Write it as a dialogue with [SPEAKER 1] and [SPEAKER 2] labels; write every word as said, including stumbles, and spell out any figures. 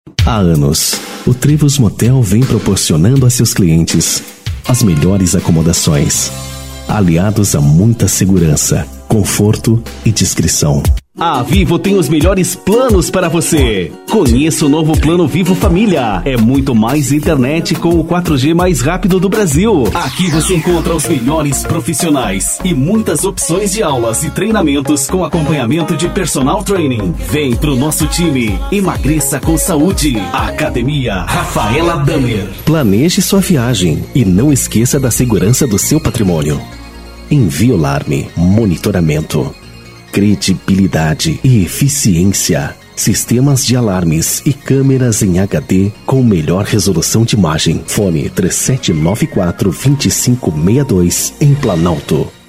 [SPEAKER 1] Há anos, o Trivos Motel vem proporcionando a seus clientes as melhores acomodações, aliados a muita segurança, conforto e discrição.
[SPEAKER 2] A Vivo tem os melhores planos para você. Conheça o novo Plano Vivo Família. É muito mais internet com o quatro G mais rápido do Brasil. Aqui você encontra os melhores profissionais e muitas opções de aulas e treinamentos com acompanhamento de personal training. Vem pro nosso time. Emagreça com saúde. Academia Rafaela Damer.
[SPEAKER 1] Planeje sua viagem e não esqueça da segurança do seu patrimônio. Inviolar-me. Monitoramento. Credibilidade e eficiência. Sistemas de alarmes e câmeras em H D com melhor resolução de imagem. Fone três sete nove quatro, dois cinco seis dois em Planalto.